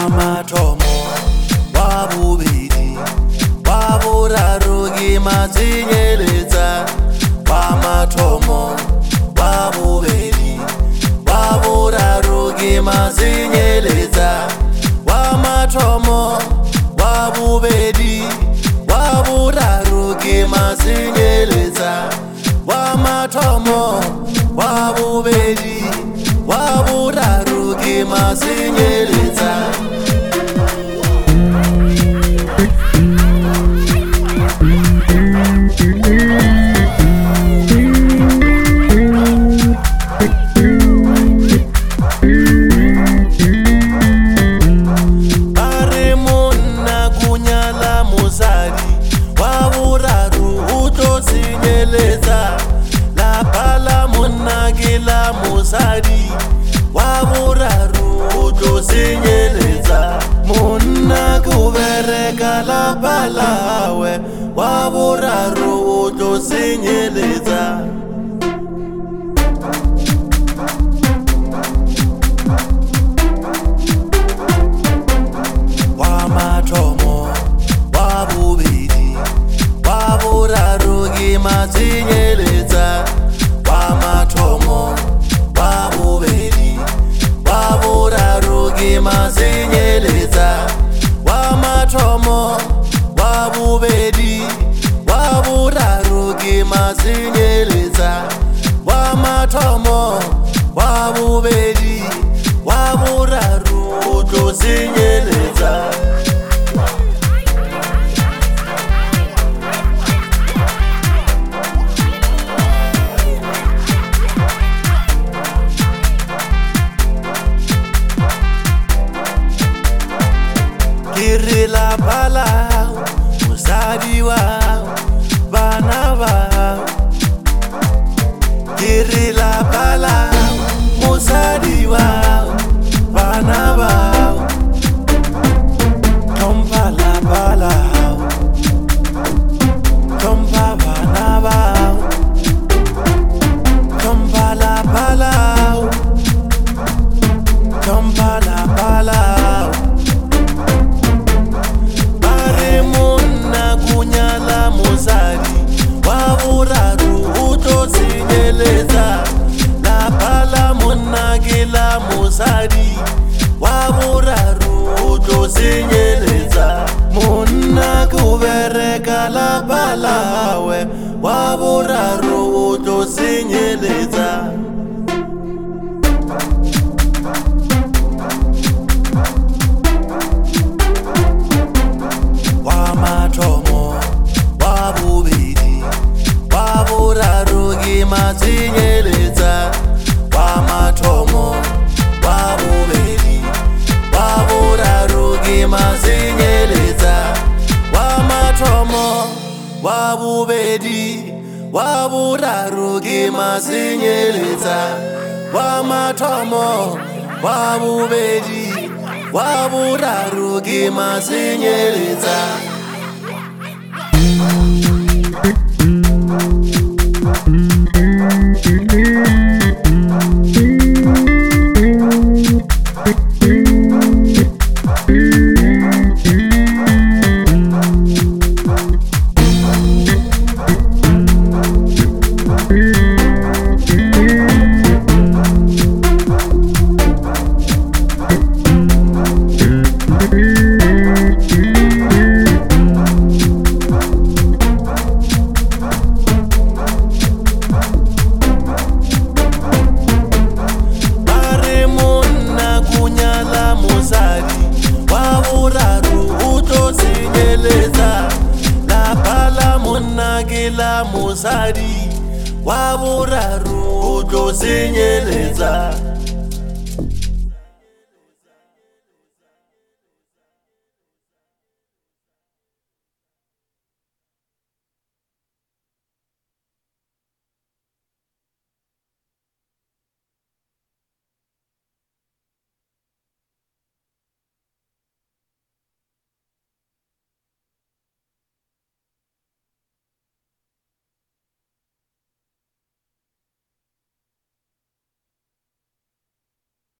mathomo wa bobedi wa boraro ke matsenyeletsa wa mathomo wa bobedi wa boraro ke matsenyeletsa wa mathomo wa bobedi wa boraro ke matsenyeletsa wa mathomo wa bobedi wa boraro ke matsenyeletsa Musadi wa boraro tlo senyeletsa monna go bereka la balawe wa boraro tlo senyeletsa wa mathomo wa bobedi wa boraro ke matsenyeletsa wa mathomo wa bobedi wa boraro ke matsenyeletsa wa mathomo wa bobedi wa boraro ke matsenyeletsa wa mathomo wa bobedi wa boraro tlo senyeletsa Kiri la bala musadi wa bana ba Kiri la bala musadi wa bana ba Tomba la bala Tomba bana ba Tomba la bala Tomba la bala wa boraro tlo senyeletsa la pala monna ke la mosadi wa boraro tlo senyeletsa monna go bereka la balawe wa boraro tlo senyeletsa wa mathomo wa bobedi wa boraro ke matsenyeletsa wa mathomo wa bobedi wa boraro ke matsenyeletsa wa mathomo wa bobedi wa boraro ke matsenyeletsa wa mathomo wa bobedi wa boraro ke matsenyeletsa la musadi wa boraro tlo senyeletsa